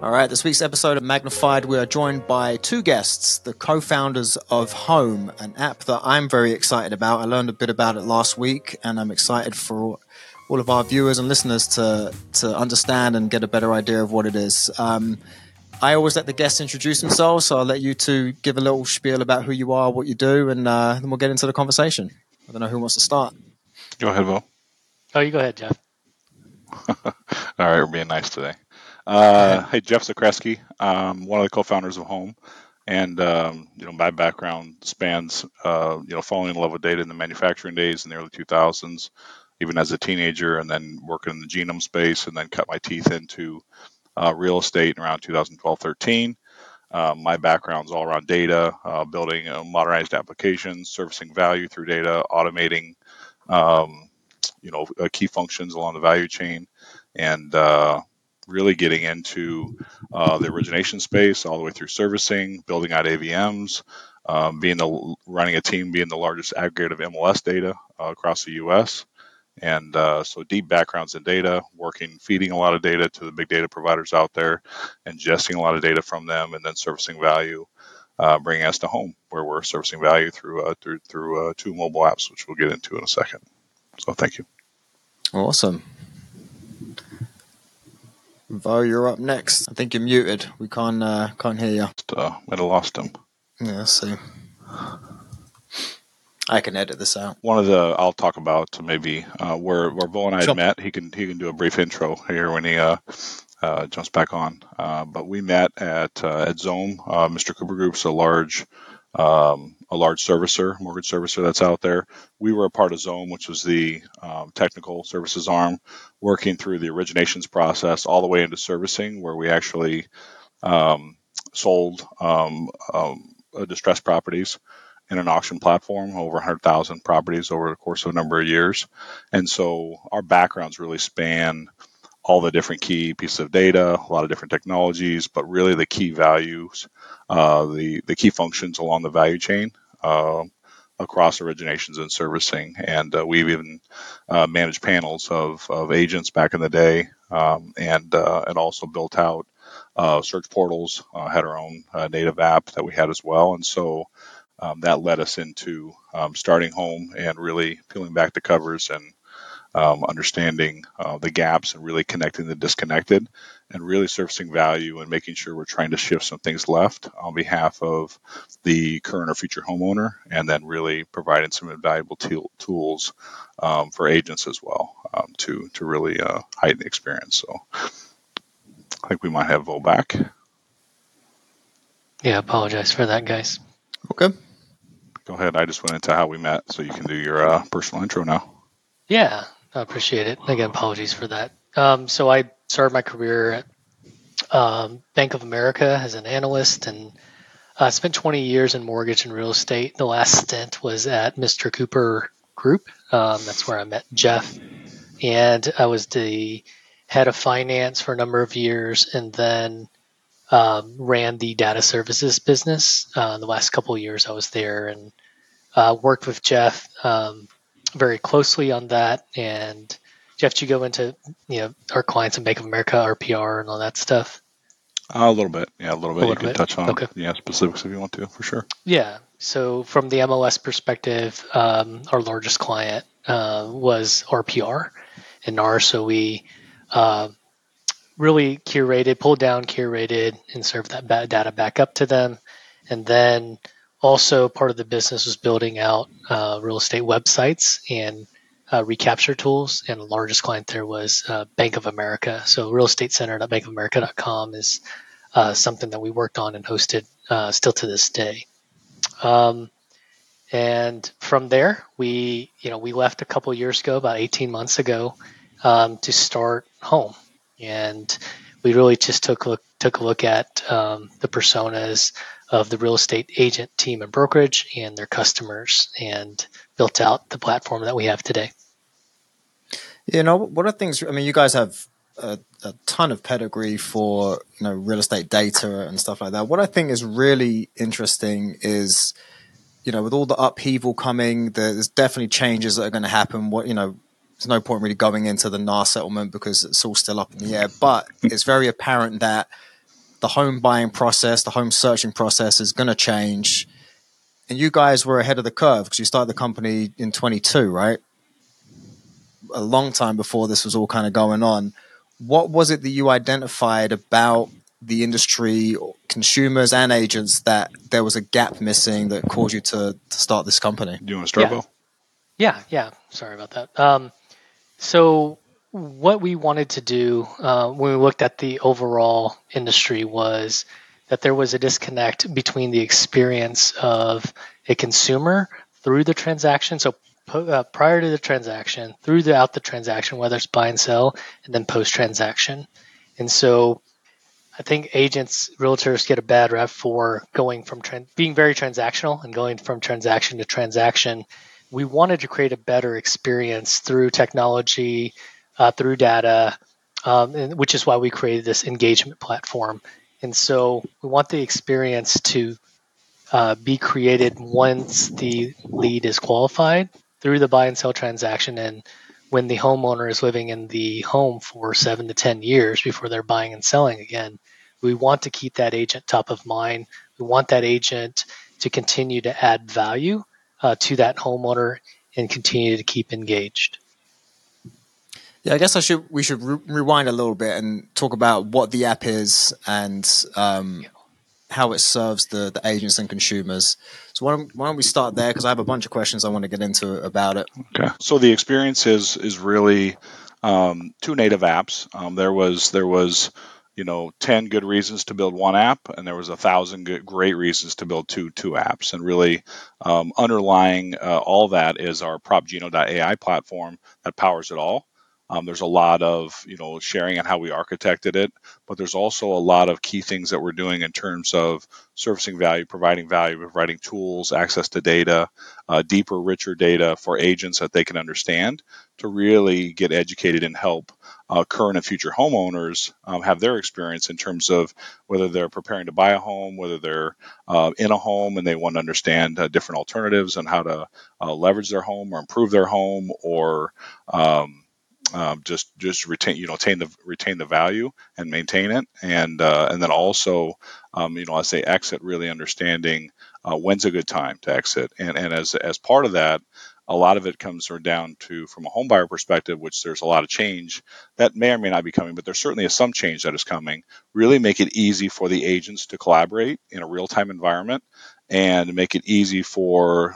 All right, this week's episode of Magnified, we are joined by two guests, the co-founders of Home, an app that I'm very excited about. I learned a bit about it last week, and I'm excited for all of our viewers and listeners to understand and get a better idea of what it is. I always let the guests introduce themselves, so I'll let you two give a little spiel about who you are, what you do, and then we'll get into the conversation. I don't know who wants to start. Go ahead, Will. Oh, you go ahead, Jeff. All right, we're being nice today. Hey, Jeff Zakreski. One of the co-founders of Home, and my background spans falling in love with data in the manufacturing days in the early 2000s, even as a teenager, and then working in the genome space, and then cut my teeth into real estate around 2012-13. My background's all around data, building modernized applications, servicing value through data, automating key functions along the value chain, and really getting into the origination space all the way through servicing, building out AVMs, running a team, being the largest aggregator of MLS data across the U.S. And so deep backgrounds in data, feeding a lot of data to the big data providers out there, ingesting a lot of data from them, and then servicing value, bringing us to Home, where we're servicing value through two mobile apps, which we'll get into in a second. So thank you. Awesome. Vo, you're up next. I think you're muted. We can't hear you. Might have lost him. Yeah, let's see. I can edit this out. I'll talk about maybe where Vo and I had met. He can do a brief intro here when he jumps back on. But we met at Xome. Mr. Cooper Group's a large servicer, mortgage servicer that's out there. We were a part of Xome, which was the technical services arm, working through the originations process all the way into servicing, where we actually sold distressed properties in an auction platform, over 100,000 properties over the course of a number of years. And so our backgrounds really span all the different key pieces of data, a lot of different technologies, but really the key values, the key functions along the value chain across originations and servicing. And we've even managed panels of agents back in the day, and also built out search portals, had our own native app that we had as well. And so that led us into starting Home and really peeling back the covers and understanding the gaps and really connecting the disconnected, and really surfacing value and making sure we're trying to shift some things left on behalf of the current or future homeowner, and then really providing some invaluable tools for agents as well to really heighten the experience. So I think we might have Vo back. Yeah, apologize for that, guys. Okay. Go ahead. I just went into how we met, so you can do your personal intro now. Yeah, I appreciate it. Again, apologies for that. So I started my career at Bank of America as an analyst, and spent 20 years in mortgage and real estate. The last stint was at Mr. Cooper Group. That's where I met Jeff. And I was the head of finance for a number of years, and then ran the data services business. The last couple of years I was there, and worked with Jeff very closely on that. And Jeff, do you go into our clients in Bank of America, RPR, and all that stuff? A little bit. Yeah, a little bit. You can touch on specifics if you want to, for sure. Yeah. So from the MLS perspective, our largest client was RPR and NAR. So we really curated, and served that data back up to them. And then also part of the business was building out real estate websites and recapture tools. And the largest client there was Bank of America. So realestateCenter.bankofamerica.com is something that we worked on and hosted still to this day. And from there, we left a couple of years ago, about 18 months ago, to start Home. And we really just took a look at the personas of the real estate agent team and brokerage and their customers, and built out the platform that we have today. What are things? I mean, you guys have a ton of pedigree for real estate data and stuff like that. What I think is really interesting is, with all the upheaval coming, there's definitely changes that are going to happen. There's no point really going into the NAR settlement because it's all still up in the air. But it's very apparent that the home buying process, the home searching process is going to change. And you guys were ahead of the curve because you started the company in 22, right? A long time before this was all kind of going on. What was it that you identified about the industry, consumers and agents, that there was a gap missing that caused you to start this company? Do you want to start, Bo? Yeah. Sorry about that. So what we wanted to do when we looked at the overall industry was that there was a disconnect between the experience of a consumer through the transaction. So prior to the transaction, throughout the transaction, whether it's buy and sell, and then post-transaction. And so I think agents, realtors get a bad rep for going from being very transactional and going from transaction to transaction. We wanted to create a better experience through technology, through data, which is why we created this engagement platform. And so we want the experience to be created once the lead is qualified through the buy and sell transaction, and when the homeowner is living in the home for 7 to 10 years before they're buying and selling again. We want to keep that agent top of mind. We want that agent to continue to add value to that homeowner and continue to keep engaged. Yeah, I guess we should rewind a little bit and talk about what the app is and how it serves the agents and consumers. So why don't we start there, because I have a bunch of questions I want to get into about it. Okay. So the experience is really two native apps. There was 10 good reasons to build one app, and there was 1,000 great reasons to build two apps. And really underlying all that is our PropGeno.ai platform that powers it all. There's a lot of sharing on how we architected it, but there's also a lot of key things that we're doing in terms of servicing value, providing tools, access to data, deeper, richer data for agents that they can understand to really get educated and help current and future homeowners have their experience in terms of whether they're preparing to buy a home, whether they're in a home and they want to understand different alternatives and how to leverage their home or improve their home, or just retain the value and maintain it, and then also as they exit, really understanding when's a good time to exit, and as part of that, a lot of it comes down to, from a home buyer perspective, which there's a lot of change that may or may not be coming, but there certainly is some change that is coming. Really make it easy for the agents to collaborate in a real-time environment, and make it easy for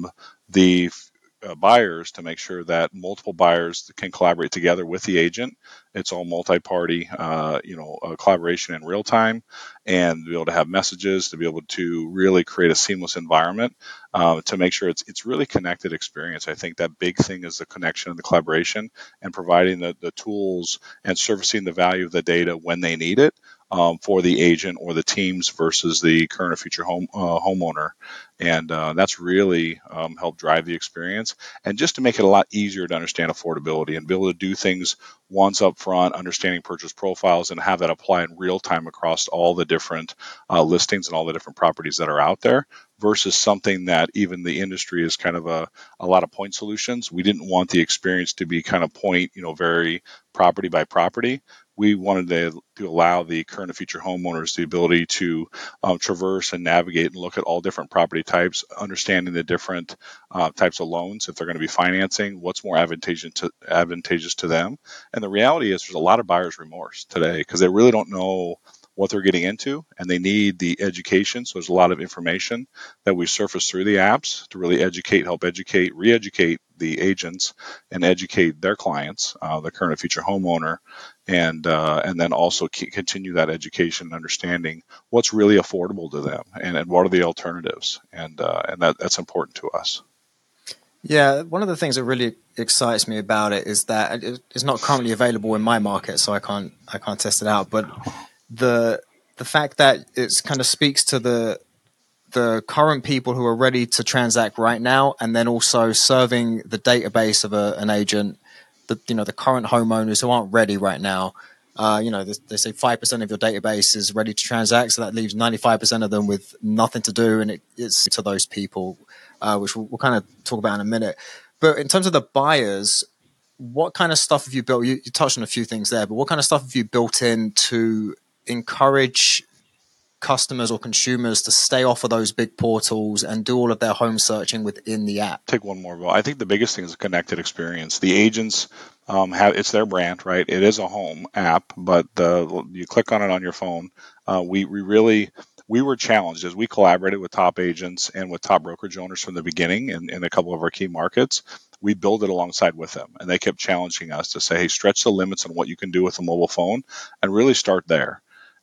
the buyers to make sure that multiple buyers can collaborate together with the agent. It's all multi-party, collaboration in real time, and to be able to have messages, to be able to really create a seamless environment, to make sure it's really connected experience. I think that big thing is the connection and the collaboration, and providing the tools and servicing the value of the data when they need it, for the agent or the teams versus the current or future homeowner. And that's really helped drive the experience, and just to make it a lot easier to understand affordability and be able to do things once up front, understanding purchase profiles, and have that apply in real time across all the different listings and all the different properties that are out there, versus something that even the industry is kind of a lot of point solutions. We didn't want the experience to be kind of point, very property by property. We wanted to allow the current and future homeowners the ability to traverse and navigate and look at all different property types, understanding the different types of loans, if they're going to be financing, what's more advantageous to them. And the reality is there's a lot of buyer's remorse today because they really don't know what they're getting into, and they need the education. So there's a lot of information that we surface through the apps to really help educate, re-educate the agents, and educate their clients, the current and future homeowner, and then also continue that education and understanding what's really affordable to them, and what are the alternatives, and that's important to us. Yeah, one of the things that really excites me about it is that it's not currently available in my market, so I can't test it out. But the fact that it kind of speaks to the current people who are ready to transact right now, and then also serving the database of an agent, the current homeowners who aren't ready right now. They say 5% of your database is ready to transact, so that leaves 95% of them with nothing to do, and it's to those people, which we'll kind of talk about in a minute. But in terms of the buyers, what kind of stuff have you built? You touched on a few things there, but what kind of stuff have you built in to encourage customers or consumers to stay off of those big portals and do all of their home searching within the app? Take one more, Bill. I think the biggest thing is a connected experience. The agents it's their brand, right? It is a home app, but you click on it on your phone. We were challenged as we collaborated with top agents and with top brokerage owners from the beginning in a couple of our key markets. We build it alongside with them, and they kept challenging us to say, hey, stretch the limits on what you can do with a mobile phone and really start there.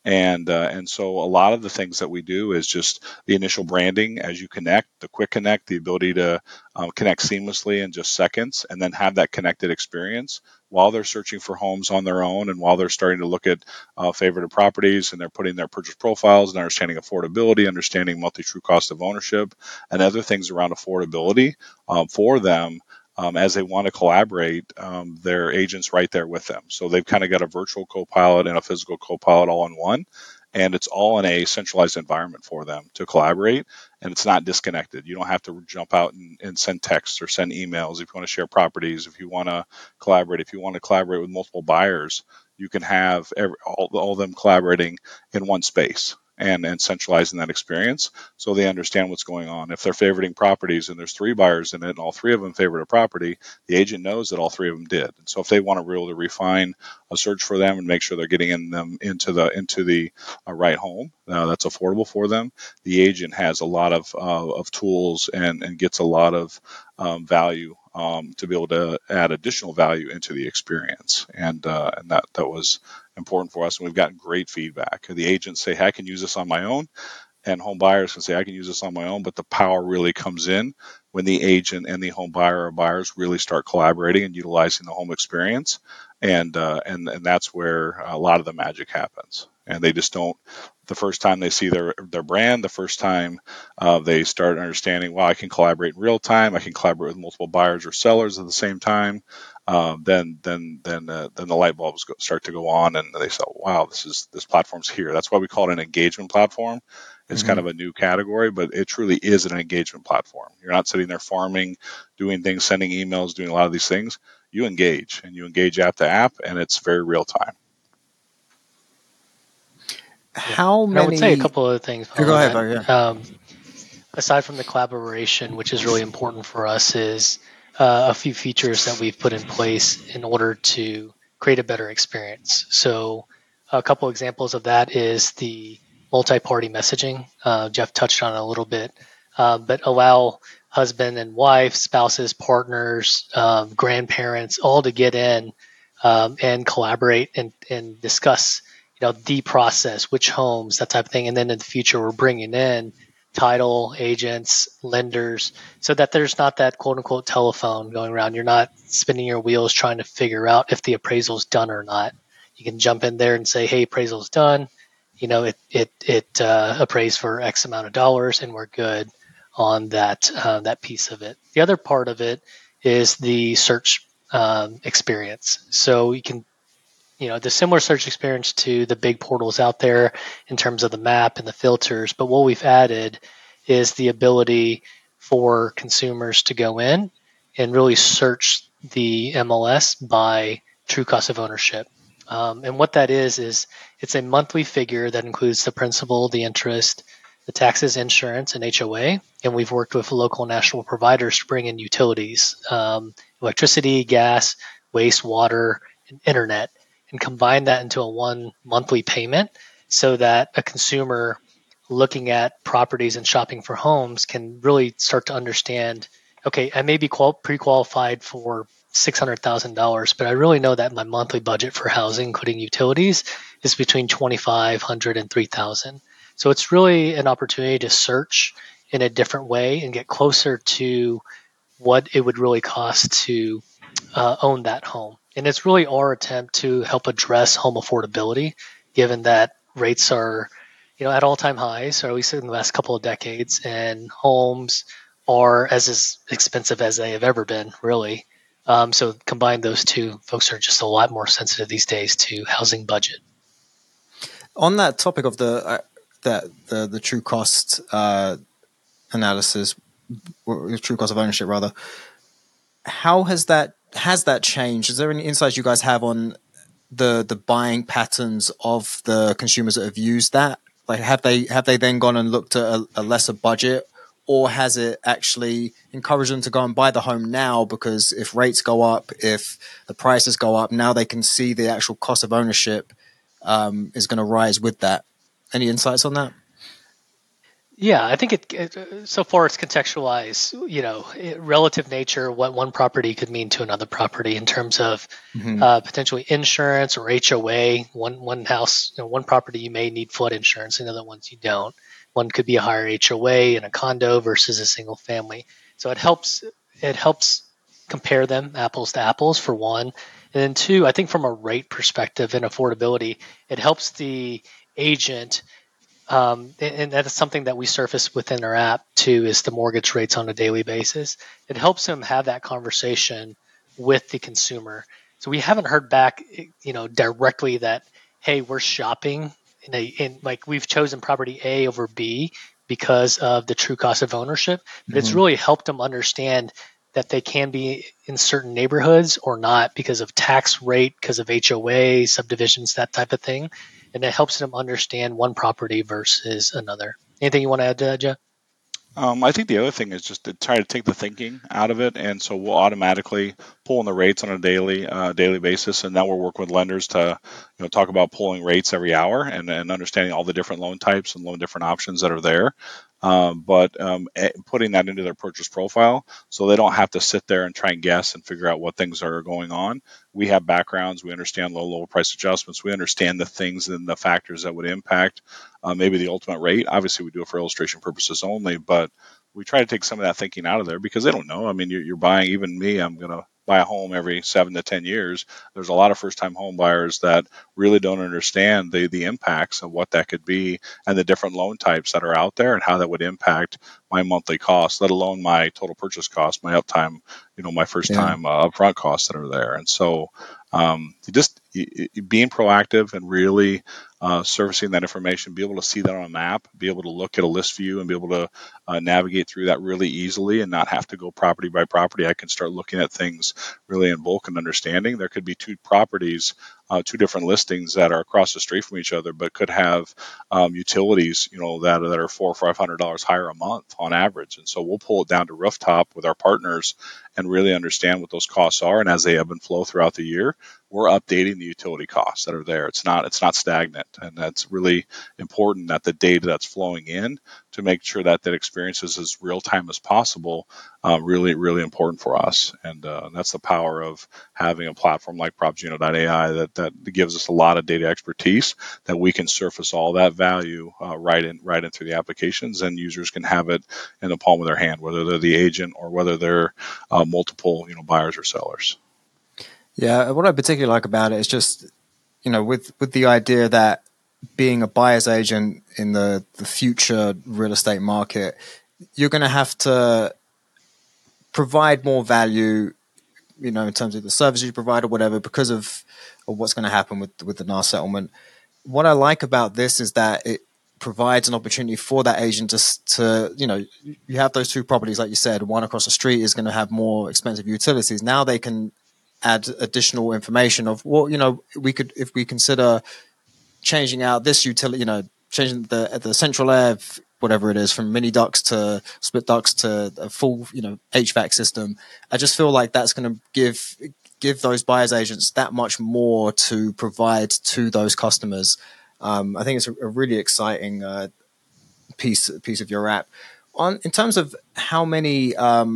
And so a lot of the things that we do is just the initial branding as you connect, the quick connect, the ability to connect seamlessly in just seconds, and then have that connected experience while they're searching for homes on their own and while they're starting to look at favorite properties and they're putting their purchase profiles and understanding affordability, understanding monthly true cost of ownership, and other things around affordability for them. As they want to collaborate, their agents right there with them. So they've kind of got a virtual co-pilot and a physical co-pilot all in one, and it's all in a centralized environment for them to collaborate, and it's not disconnected. You don't have to jump out and send texts or send emails if you want to share properties, if you want to collaborate with multiple buyers, you can have all of them collaborating in one space. And centralizing that experience so they understand what's going on. If they're favoriting properties and there's 3 buyers in it and all 3 of them favorite a property, the agent knows that all 3 of them did. And so if they want to really refine a search for them and make sure they're getting them into the right home that's affordable for them, the agent has a lot of tools and gets a lot of value to be able to add additional value into the experience. And that was important for us, and we've gotten great feedback. The agents say, hey, I can use this on my own, and home buyers can say, I can use this on my own, but the power really comes in when the agent and the home buyer or buyers really start collaborating and utilizing the home experience, and that's where a lot of the magic happens. And they just don't, the first time they see their brand, the first time they start understanding, wow, I can collaborate in real time, I can collaborate with multiple buyers or sellers at the same time, then the light bulbs start to go on, and they say, wow, this platform's here. That's why we call it an engagement platform. It's kind of a new category, but it truly is an engagement platform. You're not sitting there farming, doing things, sending emails, doing a lot of these things. You engage, and you engage app to app, and it's very real time. How many? I would say a couple of things. Go ahead, Barry. Aside from the collaboration, which is really important for us, is a few features that we've put in place in order to create a better experience. So a couple examples of that is the multi-party messaging. Jeff touched on it a little bit, but allow husband and wife, spouses, partners, grandparents, all to get in and collaborate and discuss, the process, which homes, that type of thing. And then in the future, we're bringing in title agents, lenders, so that there's not that quote unquote telephone going around. You're not spinning your wheels trying to figure out if the appraisal's done or not. You can jump in there and say, hey, appraisal's done. It appraised for X amount of dollars, and we're good on that piece of it. The other part of it is the search experience. So you can, the similar search experience to the big portals out there in terms of the map and the filters. But what we've added is the ability for consumers to go in and really search the MLS by true cost of ownership. And what that is it's a monthly figure that includes the principal, the interest, the taxes, insurance, and HOA. And we've worked with local and national providers to bring in utilities, electricity, gas, waste, water, and internet, and combine that into a one monthly payment so that a consumer looking at properties and shopping for homes can really start to understand, okay, I may be pre-qualified for $600,000, but I really know that my monthly budget for housing, including utilities, is between $2,500 and $3,000. So it's really an opportunity to search in a different way and get closer to what it would really cost to own that home. And it's really our attempt to help address home affordability, given that rates are, at all-time highs, or at least in the last couple of decades, and homes are as expensive as they have ever been, really. So combine those two, folks are just a lot more sensitive these days to housing budget. On that topic of the true cost analysis, or true cost of ownership rather, how has that changed? Is there any insights you guys have on the buying patterns of the consumers that have used that Like, have they then gone and looked at a lesser budget, or has it actually encouraged them to go and buy the home now? Because if rates go up, if the prices go up, now they can see the actual cost of ownership is going to rise with that. Any insights on that? Yeah, I think so far it's contextualized, relative nature, what one property could mean to another property in terms of potentially insurance or HOA. One house, one property you may need flood insurance, and other ones you don't. One could be a higher HOA in a condo versus a single family. So it helps compare them apples to apples for one. And then two, I think from a rate perspective and affordability, it helps the agent. And that is something that we surface within our app too, is the mortgage rates on a daily basis. It helps them have that conversation with the consumer. So we haven't heard back, directly that, hey, we're shopping in like we've chosen property A over B because of the true cost of ownership. But it's really helped them understand that they can be in certain neighborhoods or not because of tax rate, because of HOA, subdivisions, that type of thing. And it helps them understand one property versus another. Anything you want to add to that, Jeff? I think the other thing is just to try to take the thinking out of it, and so we'll automatically pull in the rates on a daily basis. And now we're working with lenders to talk about pulling rates every hour and understanding all the different loan types and loan different options that are there. But putting that into their purchase profile so they don't have to sit there and try and guess and figure out what things are going on. We have backgrounds. We understand low price adjustments. We understand the things and the factors that would impact maybe the ultimate rate. Obviously, we do it for illustration purposes only, but we try to take some of that thinking out of there because they don't know. I mean, you're buying, even me, I'm going to buy a home every 7 to 10 years. There's a lot of first-time home buyers that really don't understand the impacts of what that could be and the different loan types that are out there and how that would impact my monthly costs, let alone my total purchase cost, my uptime, my first-time upfront costs that are there. And so just being proactive and really surfacing that information, be able to see that on a map, be able to look at a list view and be able to navigate through that really easily and not have to go property by property. I can start looking at things really in bulk and understanding. There could be two properties, two different listings that are across the street from each other, but could have utilities, that are $400 or $500 higher a month on average. And so we'll pull it down to rooftop with our partners and really understand what those costs are. And as they ebb and flow throughout the year, we're updating the utility costs that are there. It's not stagnant, and that's really important that the data that's flowing in to make sure that that experience is as real time as possible. Really, really important for us, and that's the power of having a platform like PropGeno.ai that gives us a lot of data expertise that we can surface all that value right in through the applications, and users can have it in the palm of their hand, whether they're the agent or whether they're multiple buyers or sellers. Yeah, what I particularly like about it is just, with the idea that being a buyer's agent in the future real estate market, you're going to have to provide more value, in terms of the services you provide or whatever, because of what's going to happen with the NAR settlement. What I like about this is that it provides an opportunity for that agent to you have those two properties, like you said, one across the street is going to have more expensive utilities. Now they can add additional information of we could, if we consider changing out this utility, changing the central air, whatever it is, from mini ducts to split ducts to a full HVAC system. I just feel like that's going to give those buyers agents that much more to provide to those customers. I think it's a really exciting piece of your app. In terms of how many.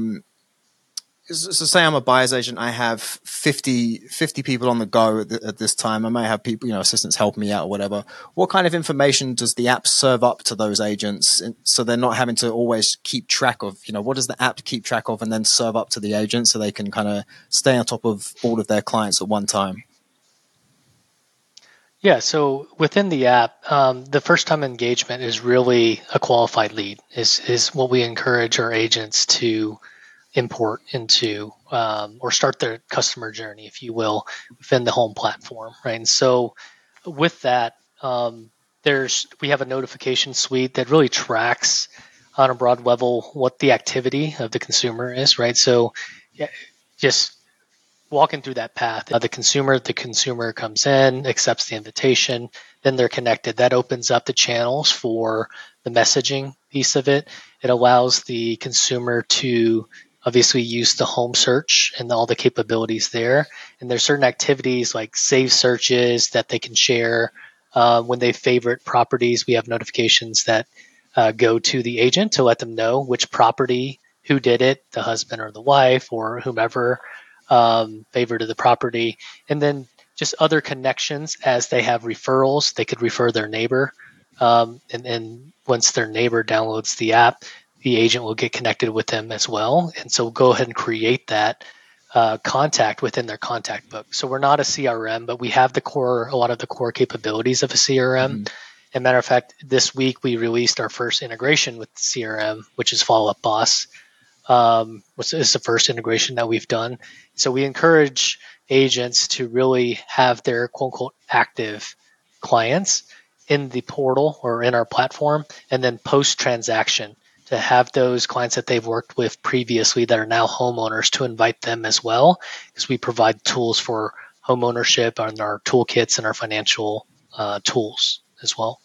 So say I'm a buyer's agent, I have 50 people on the go at this time. I may have people, assistants help me out or whatever. What kind of information does the app serve up to those agents so they're not having to always keep track of, what does the app keep track of and then serve up to the agent so they can kind of stay on top of all of their clients at one time? Yeah, so within the app, the first time engagement is really a qualified lead, is what we encourage our agents to import into or start their customer journey, if you will, within the home platform, right? And so with that, we have a notification suite that really tracks on a broad level what the activity of the consumer is, right? So just walking through that path. The consumer comes in, accepts the invitation, then they're connected. That opens up the channels for the messaging piece of it. It allows the consumer to obviously use the home search and all the capabilities there. And there's certain activities like save searches that they can share. When they favorite properties, we have notifications that go to the agent to let them know which property, who did it, the husband or the wife or whomever favorited the property. And then just other connections as they have referrals, they could refer their neighbor. And once their neighbor downloads the app, the agent will get connected with them as well. And so go ahead and create that contact within their contact book. So we're not a CRM, but we have a lot of the core capabilities of a CRM. Mm-hmm. As a matter of fact, this week we released our first integration with the CRM, which is Follow Up Boss, which is the first integration that we've done. So we encourage agents to really have their quote unquote active clients in the portal or in our platform, and then post transaction to have those clients that they've worked with previously that are now homeowners to invite them as well, because we provide tools for home ownership and our toolkits and our financial tools as well.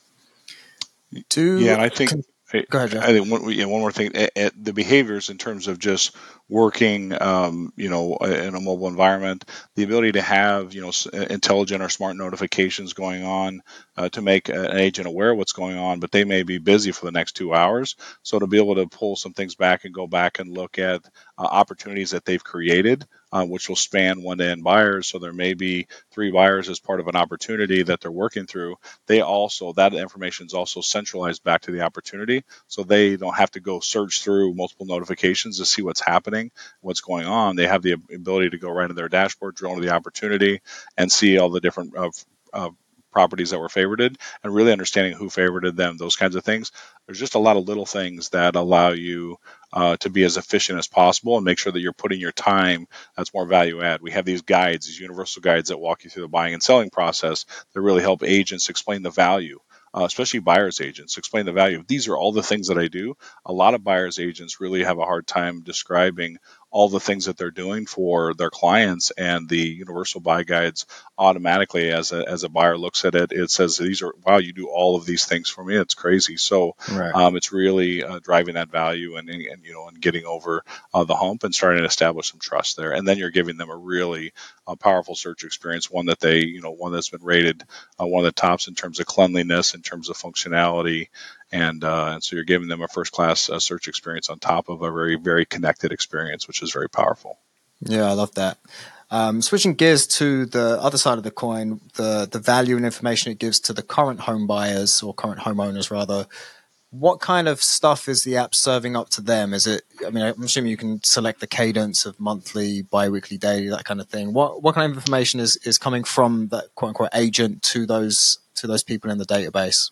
And I think Go ahead, Jeff. I think one more thing, the behaviors in terms of just working, in a mobile environment, the ability to have, intelligent or smart notifications going on to make an agent aware of what's going on, but they may be busy for the next 2 hours. So to be able to pull some things back and go back and look at opportunities that they've created, which will span one-to-end buyers. So there may be 3 buyers as part of an opportunity that they're working through. That information is also centralized back to the opportunity, so they don't have to go search through multiple notifications to see what's happening, what's going on. They have the ability to go right into their dashboard, drill into the opportunity, and see all the different properties that were favorited, and really understanding who favorited them, those kinds of things. There's just a lot of little things that allow you to be as efficient as possible and make sure that you're putting your time that's more value add. We have these guides, these universal guides that walk you through the buying and selling process that really help agents explain the value. Especially buyer's agents, explain the value. These are all the things that I do. A lot of buyer's agents really have a hard time describing all the things that they're doing for their clients, and the universal buy guides automatically, as a buyer looks at it, it says, wow, you do all of these things for me. It's crazy. So right. It's really driving that value and getting over the hump and starting to establish some trust there. And then you're giving them a really powerful search experience, one that one that's been rated one of the tops in terms of cleanliness, in terms of functionality, and so you're giving them a first-class search experience on top of a very, very connected experience, which is very powerful. Yeah, I love that. Switching gears to the other side of the coin, the value and information it gives to the current home buyers, or current homeowners rather. What kind of stuff is the app serving up to them? I'm assuming you can select the cadence of monthly, bi-weekly, daily, that kind of thing. What kind of information is coming from that quote unquote agent to those people in the database?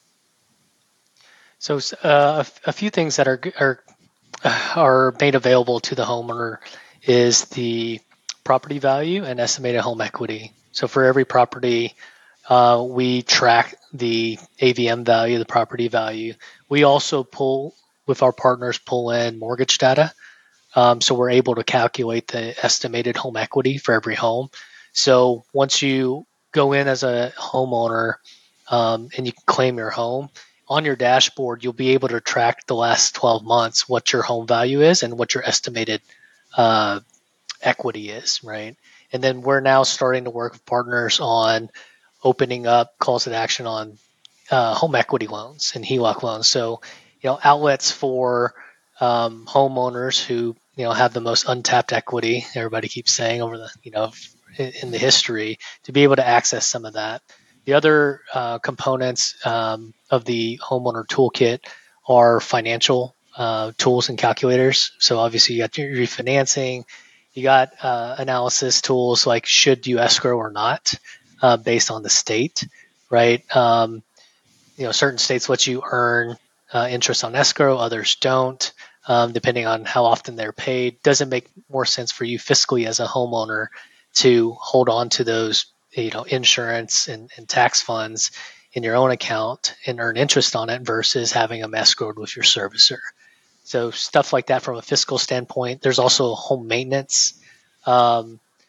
So a few things that are made available to the homeowner is the property value and estimated home equity. So for every property, we track the AVM value, the property value. We also pull in mortgage data. So we're able to calculate the estimated home equity for every home. So once you go in as a homeowner and you can claim your home, on your dashboard, you'll be able to track the last 12 months, what your home value is and what your estimated equity is, right? And then we're now starting to work with partners on opening up calls to action on home equity loans and HELOC loans. So, outlets for homeowners who, have the most untapped equity, everybody keeps saying over the, in the history, to be able to access some of that. The other components of the homeowner toolkit are financial tools and calculators. So obviously you got your refinancing, you got analysis tools like should you escrow or not based on the state, right? Certain states let you earn interest on escrow, others don't, depending on how often they're paid. Doesn't make more sense for you fiscally as a homeowner to hold on to those insurance and tax funds in your own account and earn interest on it versus having them escrowed with your servicer. So stuff like that from a fiscal standpoint. There's also home maintenance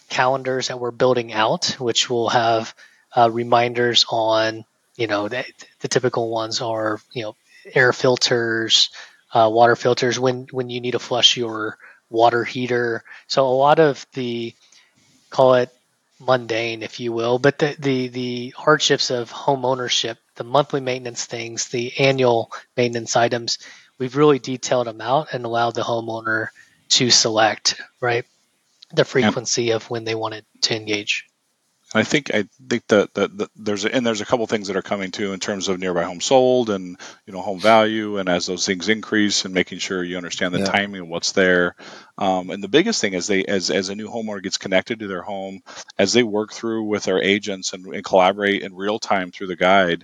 calendars that we're building out, which will have reminders on, the typical ones are, air filters, water filters, when you need to flush your water heater. So a lot of the, call it mundane, if you will, but the hardships of home ownership, the monthly maintenance things, the annual maintenance items, we've really detailed them out and allowed the homeowner to select, right, the frequency of when they wanted to engage. I think that there's a couple things that are coming too in terms of nearby home sold and home value, and as those things increase, and making sure you understand the timing of what's there. And the biggest thing is as a new homeowner gets connected to their home, as they work through with our agents and collaborate in real time through the guide,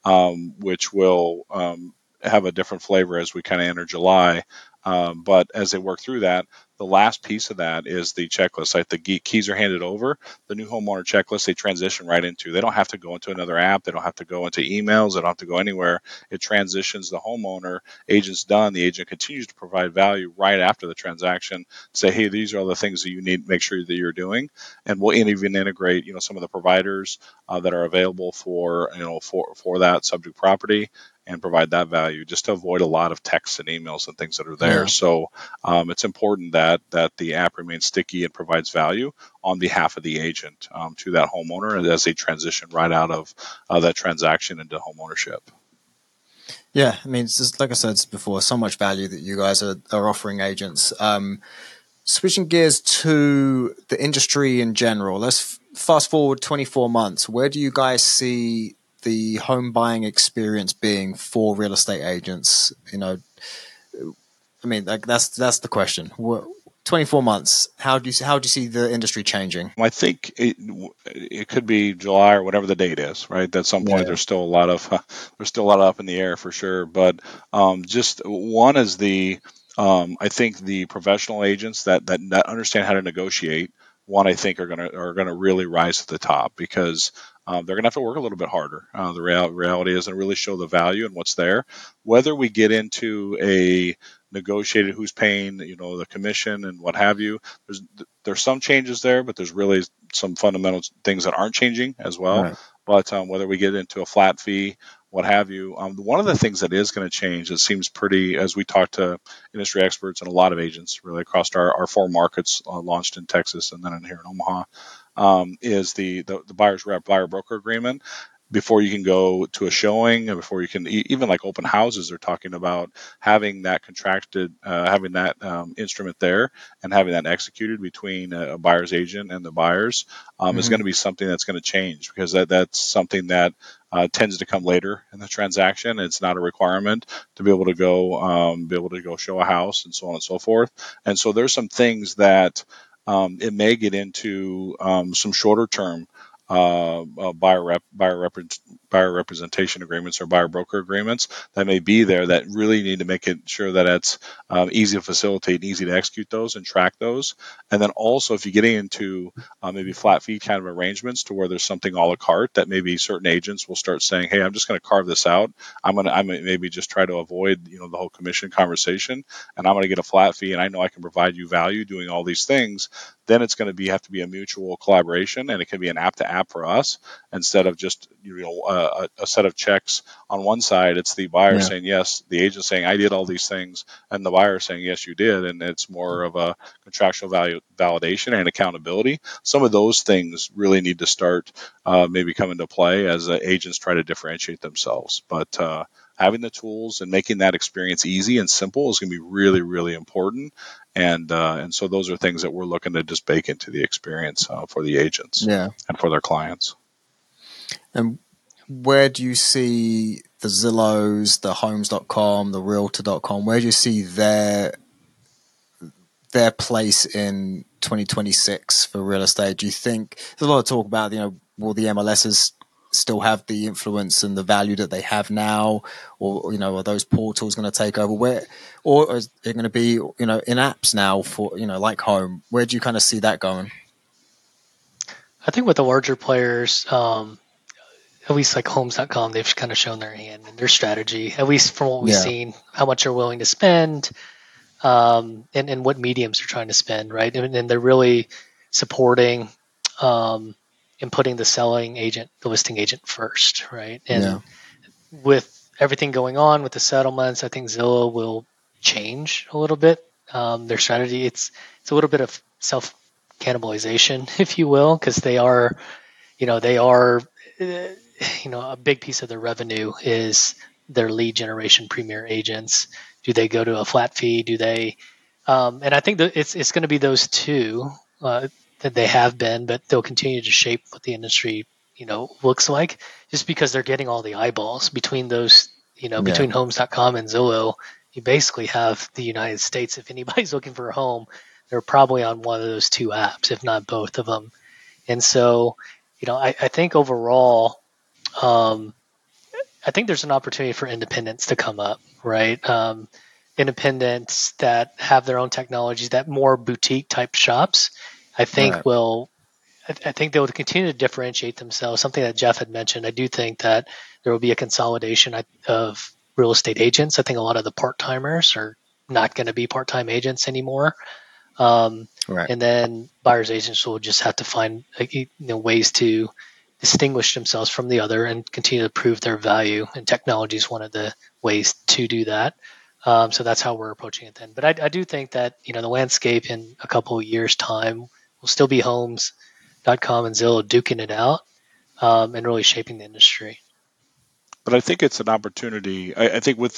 which will have a different flavor as we kind of enter July. But as they work through that, the last piece of that is the checklist. Like the keys are handed over, the new homeowner checklist they transition right into. They don't have to go into another app. They don't have to go into emails. They don't have to go anywhere. It transitions the homeowner. Agent's done. The agent continues to provide value right after the transaction. Say, hey, these are all the things that you need to make sure that you're doing, and we'll even integrate some of the providers that are available for for that subject property, and provide that value, just to avoid a lot of texts and emails and things that are there. So it's important that the app remains sticky and provides value on behalf of the agent to that homeowner as they transition right out of that transaction into home ownership. Yeah, I mean, it's just, like I said before, so much value that you guys are offering agents. Switching gears to the industry in general, let's fast forward 24 months. Where do you guys see the home buying experience being for real estate agents? I mean, that's the question. 24 months. How do you see the industry changing? I think it could be July or whatever the date is, right? At some point, there's still a lot of up in the air for sure. But just one is I think the professional agents that understand how to negotiate. One, I think are gonna really rise to the top, because they're gonna have to work a little bit harder. The reality is to really show the value and what's there. Whether we get into a negotiated who's paying the commission and what have you, there's some changes there, but there's really some fundamental things that aren't changing as well. Right. But whether we get into a flat fee, what have you, one of the things that is going to change, it seems pretty, as we talk to industry experts and a lot of agents really across our 4 markets, launched in Texas and then in here in Omaha, is the buyer's rep buyer broker agreement. Before you can go to a showing, and before you can even like open houses, they're talking about having that contracted, having that instrument there, and having that executed between a buyer's agent and the buyers is going to be something that's going to change, because that's something that tends to come later in the transaction. It's not a requirement to be able to go show a house and so on and so forth. And so there's some things that it may get into some shorter term buyer representation agreements or buyer broker agreements that may be there, that really need to make it sure that it's easy to facilitate and easy to execute those and track those. And then also, if you're getting into maybe flat fee kind of arrangements to where there's something a la carte, that maybe certain agents will start saying, hey, I'm just going to carve this out. I'm maybe just try to avoid the whole commission conversation, and I'm going to get a flat fee, and I know I can provide you value doing all these things. Then it's going to have to be a mutual collaboration, and it can be an app to app for us, instead of just a set of checks on one side. It's the buyer saying yes, the agent saying I did all these things, and the buyer saying yes, you did. And it's more of a contractual validation and accountability. Some of those things really need to start maybe come into play as agents try to differentiate themselves. But having the tools and making that experience easy and simple is going to be really, really important. And so those are things that we're looking to just bake into the experience for the agents and for their clients. And where do you see the Zillows, the Homes.com, the Realtor.com, where do you see their place in 2026 for real estate? Do you think there's a lot of talk about, will the MLSs still have the influence and the value that they have now, or are those portals going to take over? Or is it going to be in apps now for like Home? Where do you kind of see that going? I think with the larger players, at least like Homes.com, they've kind of shown their hand and their strategy, at least from what we've seen, how much they're willing to spend, and what mediums they're trying to spend, right? And they're really supporting and putting the selling agent, the listing agent first, right? And with everything going on with the settlements, I think Zillow will change a little bit their strategy. It's a little bit of self cannibalization, if you will, because they are a big piece of their revenue is their lead generation premier agents. Do they go to a flat fee? Do they? And I think that it's going to be those two that they have been, but they'll continue to shape what the industry looks like, just because they're getting all the eyeballs between those. Between Homes.com and Zillow, you basically have the United States. If anybody's looking for a home, they're probably on one of those two apps, if not both of them. And so, I think overall, I think there's an opportunity for independents to come up, right? Independents that have their own technologies, that more boutique type shops, I think I think they will continue to differentiate themselves. Something that Jeff had mentioned, I do think that there will be a consolidation of real estate agents. I think a lot of the part-timers are not going to be part-time agents anymore. And then buyer's agents will just have to find ways to distinguish themselves from the other and continue to prove their value. And technology is one of the ways to do that. So that's how we're approaching it then. But I do think that the landscape in a couple of years' time will still be Homes.com and Zillow duking it out and really shaping the industry. But I think it's an opportunity. I think with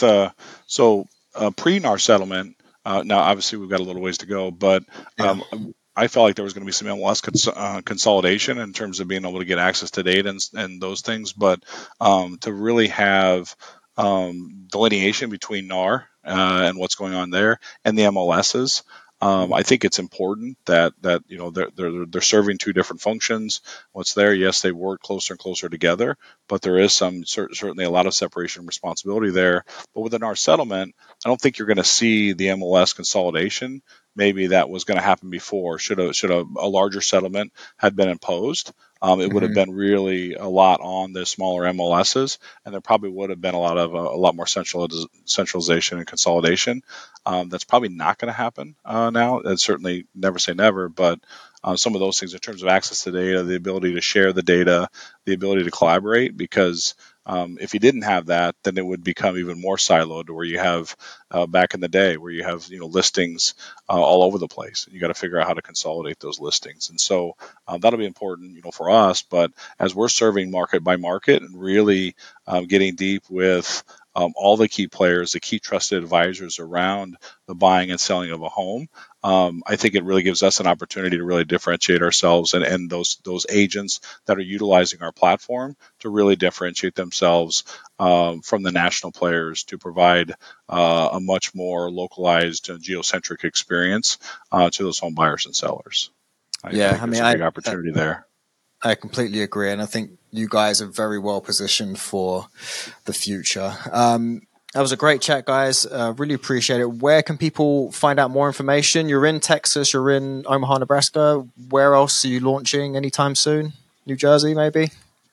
pre-NAR settlement, now obviously we've got a little ways to go, but I felt like there was going to be some MLS consolidation in terms of being able to get access to data and those things, but to really have delineation between NAR and what's going on there and the MLSs. I think it's important that they're serving two different functions. What's there? Yes, they work closer and closer together, but there is certainly a lot of separation and responsibility there. But with an NAR settlement, I don't think you're going to see the MLS consolidation. Maybe that was going to happen before. Should a larger settlement had been imposed, it would have been really a lot on the smaller MLSs, and there probably would have been a lot more centralization and consolidation. That's probably not going to happen now. That's certainly never say never, but some of those things in terms of access to data, the ability to share the data, the ability to collaborate, because if you didn't have that, then it would become even more siloed, where you have back in the day where you have listings all over the place. You got to figure out how to consolidate those listings, and so that'll be important for us. But as we're serving market by market and really getting deep with all the key players, the key trusted advisors around the buying and selling of a home, I think it really gives us an opportunity to really differentiate ourselves and those agents that are utilizing our platform to really differentiate themselves from the national players to provide a much more localized geocentric experience to those home buyers and sellers. I think there's a big opportunity there. I completely agree, and I think you guys are very well positioned for the future. That was a great chat, guys. Really appreciate it. Where can people find out more information? You're in Texas, you're in Omaha, Nebraska. Where else are you launching anytime soon? New Jersey, maybe?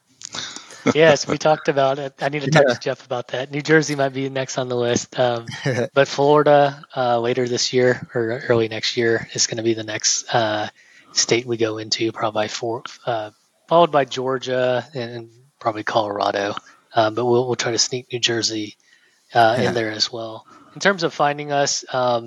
Yes, we talked about it. I need to talk to Jeff about that. New Jersey might be next on the list. But Florida later this year or early next year is going to be the next state we go into, probably followed by Georgia and probably Colorado. But we'll try to sneak New Jersey in there as well. In terms of finding us,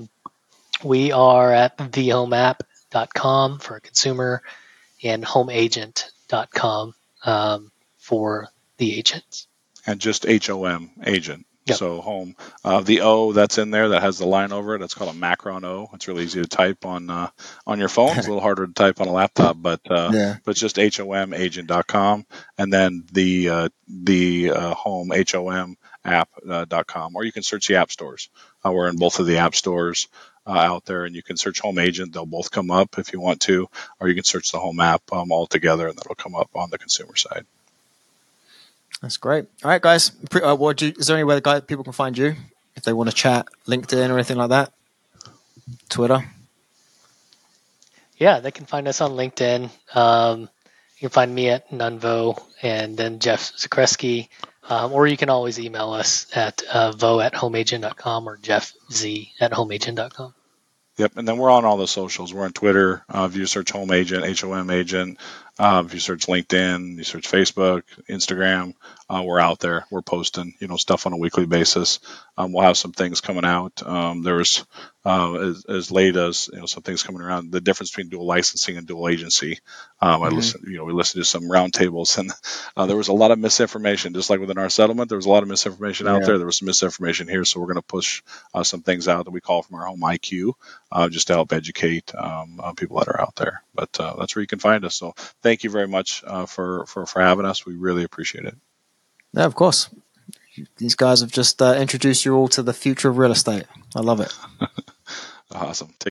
we are at thehomeapp.com for a consumer and homeagent.com for the agents. And just HOM, agent. Yep. So home. The O that's in there that has the line over it, that's called a Macron O. It's really easy to type on your phone. It's a little harder to type on a laptop, but just HOMagent.com, and then the home HOM app.com, or you can search the app stores. We're in both of the app stores out there, and you can search Home Agent. They'll both come up if you want to, or you can search the Home app all together, and that'll come up on the consumer side. That's great. All right, guys. Is there anywhere people can find you if they want to chat, LinkedIn or anything like that? Twitter? Yeah, they can find us on LinkedIn. You can find me at Nunvo and then Jeff Zakreski. Or you can always email us at vo@homeagent.com or jeffz@homeagent.com. Yep, and then we're on all the socials. We're on Twitter. If you search Home Agent, HOM Agent. If you search LinkedIn, you search Facebook, Instagram, we're out there. We're posting, stuff on a weekly basis. We'll have some things coming out. There was as late as some things coming around. The difference between dual licensing and dual agency. I listened, we listened to some roundtables, and there was a lot of misinformation. Just like within our settlement, there was a lot of misinformation out there. There was some misinformation here, so we're going to push some things out that we call from our Home IQ, just to help educate people that are out there. But that's where you can find us. So thank you very much for having us. We really appreciate it. Yeah, of course. These guys have just introduced you all to the future of real estate. I love it. Awesome.